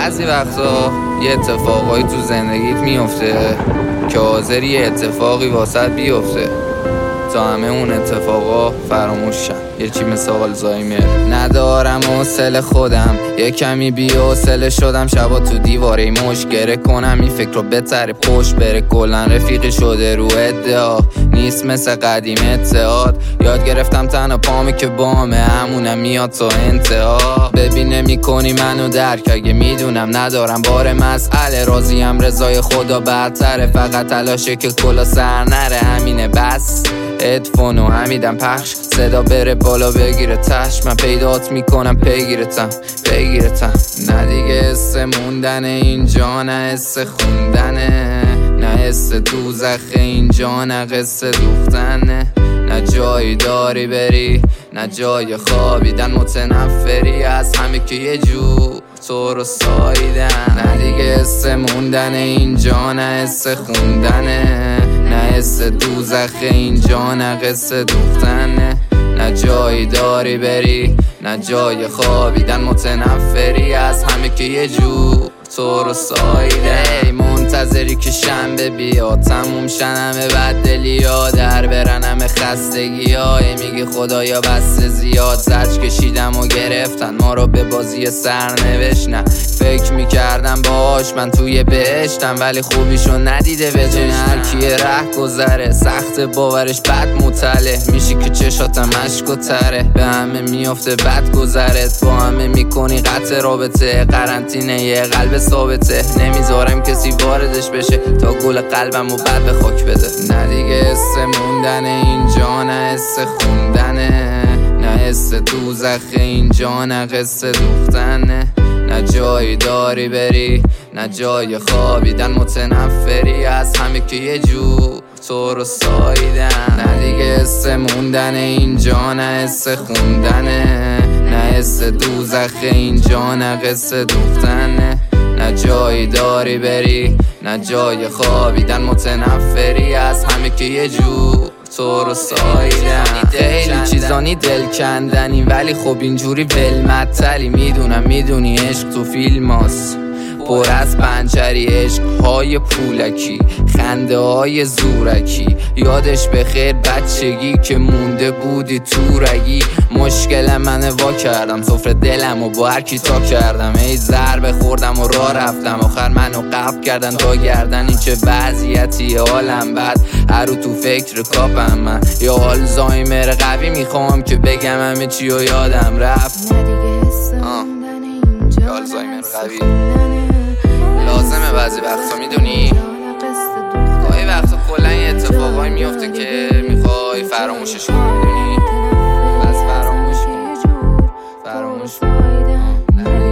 بعضی وقتا یه اتفاقایی تو زندگیت میفته که حاضر یه اتفاقی واسط بیفته تا همه اون اتفاقا فراموش شن. یه چی مثل آلزایمر. ندارم حوصله خودم، یه کمی بی‌حوصله شدم. شبا تو دیواره مشگره کنم این فکر رو بتره پشت بره. کلن رفیقی شده رو ادعا نیست مثل قدیم اتحاد. یاد گرفتم تنها پامی که بامه همونم میاد تا انتها. ببین نمی‌کنی منو درک اگه میدونم ندارم بار مسئله. راضیم رضای خدا برتره، فقط تلاشه که کلا سر نره. همینه بس هدفونو همیدم پخش صدا بره بالا بگیره تش. من پیدات میکنم پیگیرتم نه دیگه حس موندن اینجا، نه حس خوندنه، نه حس دوزخ اینجا، نه قصه دوختنه. نه جایی داری بری نه جای خوابیدن. متنفری از همه که یه جو تو رو ساییدن. نه دیگه حس موندن اینجا، نه حس خوندنه، نه حس دوزخ اینجا، نه قصه دوختنه. نه جایی داری بری نه جای خوابیدن. متنفری از همه که یه جو تو رو ساییدن. منتظری که شنبه بیاد تموم شن همه بددلی ها، در برن همه خستگی ها. میگی خدایا بس زیاد زج کشیدم و گرفتن ما رو به بازی سرنوشت. نه فکر میکردم باش من توی بهشتم ولی خوبیشو ندیده به جن. هر کیه ره گذره سخت باورش بد مطلع میشی که چشاتم اشک و تره. به همه میافته بد گذرت با همه میکنی قطع رابطه. قرنطینه یه قلب ثابته نمیذارم کسی واردش بشه تا گل قلبم و بعد به خاک بده. نه دیگه حس موندن اینجا، نه حس خوندنه، نه حس دوزخ اینجا، نه قصه دوختنه. نه جایی داری بری نه جای خوابیدن. متنفری از همه که یه جو تو رو ساییدن. نه دیگه حس موندن اینجا، نه حس خوندنه، نه حس دوزخ اینجا، نه قصه دوختنه. نه جایی داری بری نه جای خوابیدن. متنفری از همه که یه جو تو رو ساییدن. خیلی چیزانی دل کندنی ولی خب اینجوری ولمتلی. میدونی عشق تو فیلم هست پر از پنچری. عشق های پولکی خنده های زورکی. یادش بخیر بچگی که مونده بودی تو رگی. مشکل منه وا کردم سفره دلم و با هر کی تا کردم. ای ضربه خوردم و راه رفتم آخر منو قبل کردن تا گردن. این چه وضعیتی حالم بد هر رو تو فکر کاپم من. یا آلزایمر قوی میخوام که بگم همه چی و یادم رفت. یا آلزایمر قوی لازمه بعضی وقتا میدونی. گاهی وقتا کلا یه اتفاقایی میفته که میخوای فراموشش کنی میدونی. بس فراموش کن